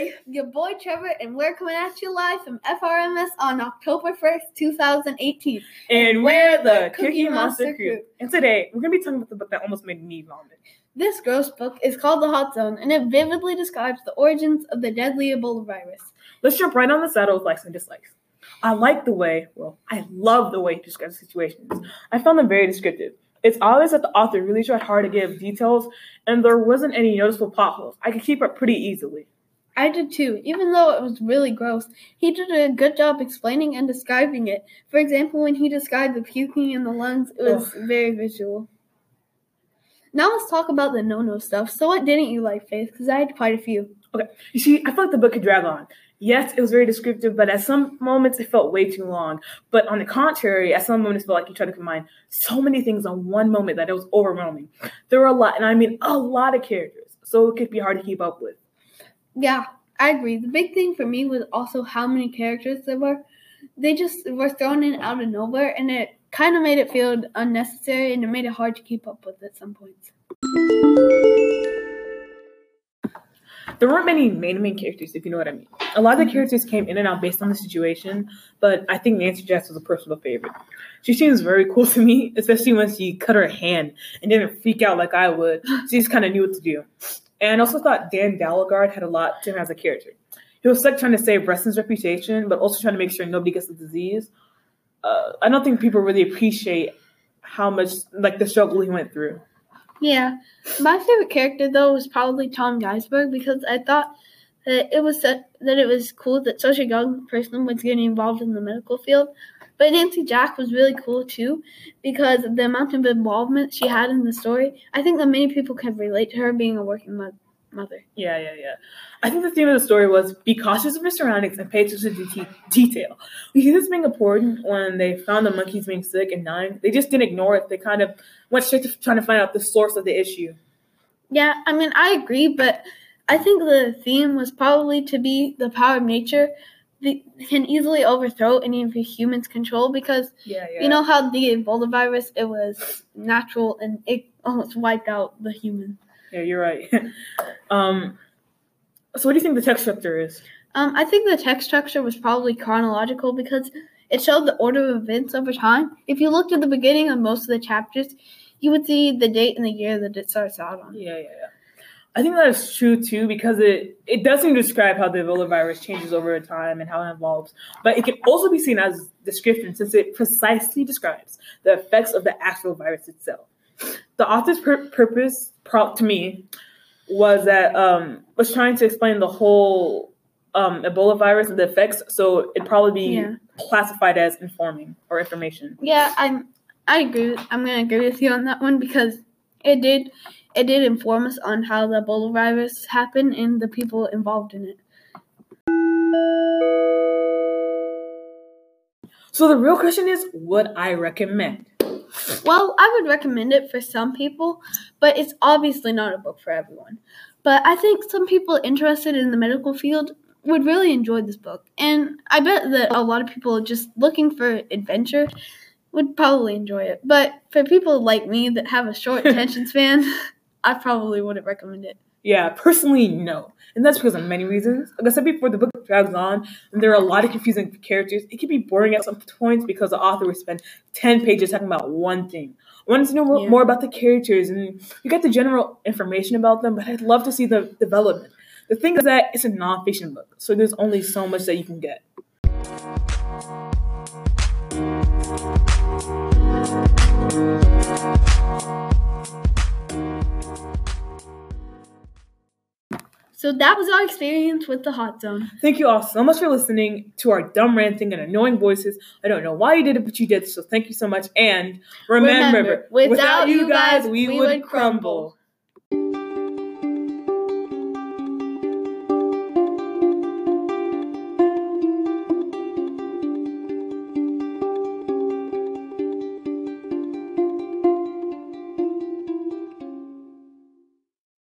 everybody. Your boy Trevor, and we're coming at you live from FRMS on October 1st, 2018. And we're the Cookie Monster Crew. And today, we're going to be talking about the book that almost made me vomit. This gross book is called The Hot Zone, and it vividly describes the origins of the deadly Ebola virus. Let's jump right on the saddle with likes and dislikes. I love the way he describes situations. I found them very descriptive. It's obvious that the author really tried hard to give details, and there wasn't any noticeable plot holes. I could keep up pretty easily. I did too. Even though it was really gross, he did a good job explaining and describing it. For example, when he described the puking in the lungs, it was very visual. Now let's talk about the no-no stuff. So what didn't you like, Faith? Because I had quite a few. Okay. You see, I felt like the book could drag on. Yes, it was very descriptive, but at some moments it felt way too long. But on the contrary, at some moments it felt like he tried to combine so many things on one moment that it was overwhelming. There were a lot, and I mean a lot of characters, so it could be hard to keep up with. Yeah, I agree. The big thing for me was also how many characters there were. They just were thrown in out of nowhere, and it kind of made it feel unnecessary, and it made it hard to keep up with at some points. There weren't many main characters, if you know what I mean. A lot of the characters came in and out based on the situation, but I think Nancy Jackson was a personal favorite. She seems very cool to me, especially when she cut her hand and didn't freak out like I would. She just kind of knew what to do. And I also thought Dan Dallegard had a lot to him as a character. He was stuck trying to save Reston's reputation, but also trying to make sure nobody gets the disease. I don't think people really appreciate how much, the struggle he went through. Yeah. My favorite character, though, was probably Tom Geisberg, because I thought that it was cool that such a young person was getting involved in the medical field. But Nancy Jack was really cool, too, because of the amount of involvement she had in the story. I think that many people can relate to her being a working mother. Yeah. I think the theme of the story was be cautious of your surroundings and pay attention to detail. We see this being important when they found the monkeys being sick and dying. They just didn't ignore it. They kind of went straight to trying to find out the source of the issue. Yeah, I mean, I agree, but I think the theme was probably to be the power of nature can easily overthrow any of a human's control, because you know how the Ebola virus, it was natural and it almost wiped out the human. Yeah, you're right. So what do you think the text structure is? I think the text structure was probably chronological, because it showed the order of events over time. If you looked at the beginning of most of the chapters, you would see the date and the year that it starts out on. Yeah. I think that is true, too, because it does seem to describe how the Ebola virus changes over time and how it evolves. But it can also be seen as description, since it precisely describes the effects of the actual virus itself. The author's purpose, to me, was trying to explain the whole Ebola virus and the effects, so it'd probably be classified as informing or information. Yeah, I agree. I'm going to agree with you on that one, because it did inform us on how the Ebola virus happened and the people involved in it. So the real question is, would I recommend? Well, I would recommend it for some people, but it's obviously not a book for everyone. But I think some people interested in the medical field would really enjoy this book. And I bet that a lot of people just looking for adventure would probably enjoy it. But for people like me that have a short attention span, I probably wouldn't recommend it. Yeah, personally, no. And that's because of many reasons. Like I said before, the book drags on, and there are a lot of confusing characters. It can be boring at some points because the author would spend 10 pages talking about one thing. I wanted to know more about the characters, and you get the general information about them, but I'd love to see the development. The thing is that it's a non-fiction book, so there's only so much that you can get. So that was our experience with The Hot Zone. Thank you all so much for listening to our dumb ranting and annoying voices. I don't know why you did it, but you did, so thank you so much. And remember, without you guys, we would crumble.